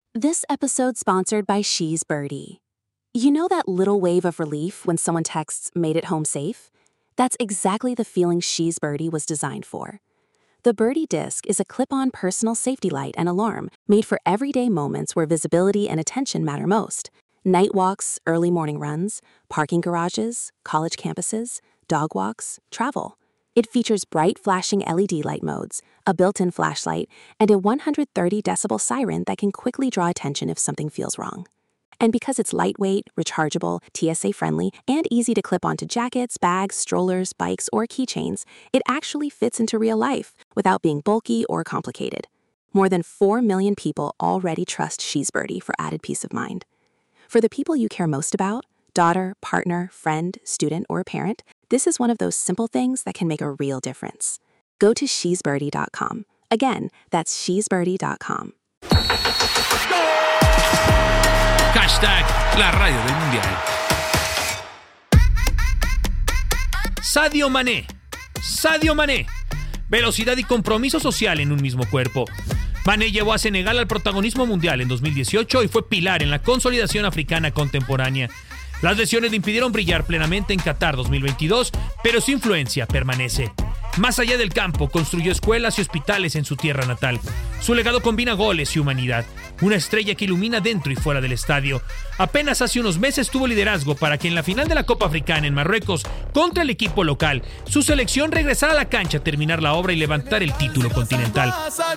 This episode sponsored by She's Birdie. You know that little wave of relief when someone texts, "made it home safe"? That's exactly the feeling She's Birdie was designed for. The Birdie Disc is a clip-on personal safety light and alarm made for everyday moments where visibility and attention matter most. Night walks, early morning runs, parking garages, college campuses, dog walks, travel. It features bright flashing LED light modes, a built-in flashlight, and a 130 decibel siren that can quickly draw attention if something feels wrong. And because it's lightweight, rechargeable, TSA-friendly, and easy to clip onto jackets, bags, strollers, bikes, or keychains, it actually fits into real life without being bulky or complicated. More than 4 million people already trust She's Birdie for added peace of mind. For the people you care most about, daughter, partner, friend, student, or parent, this is one of those simple things that can make a real difference. Go to shesbirdie.com. Again, that's shesbirdie.com. Hashtag la radio del mundial. Sadio Mané. Velocidad y compromiso social en un mismo cuerpo. Mané llevó a Senegal al protagonismo mundial en 2018 y fue pilar en la consolidación africana contemporánea. Las lesiones le impidieron brillar plenamente en Qatar 2022, pero su influencia permanece. Más allá del campo, construyó escuelas y hospitales en su tierra natal. Su legado combina goles y humanidad. Una estrella que ilumina dentro y fuera del estadio. Apenas hace unos meses tuvo liderazgo para que en la final de la Copa Africana en Marruecos, contra el equipo local, su selección regresara a la cancha a terminar la obra y levantar el título continental.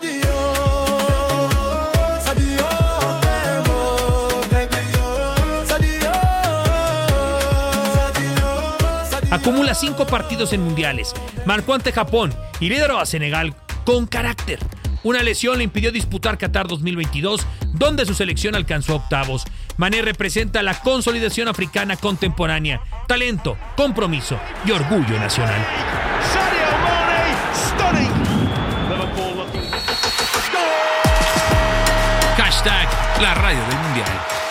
Acumula 5 partidos en mundiales, marcó ante Japón y lideró a Senegal con carácter. Una lesión le impidió disputar Qatar 2022, donde su selección alcanzó octavos. Mané representa la consolidación africana contemporánea, talento, compromiso y orgullo nacional. Hashtag la radio del mundial.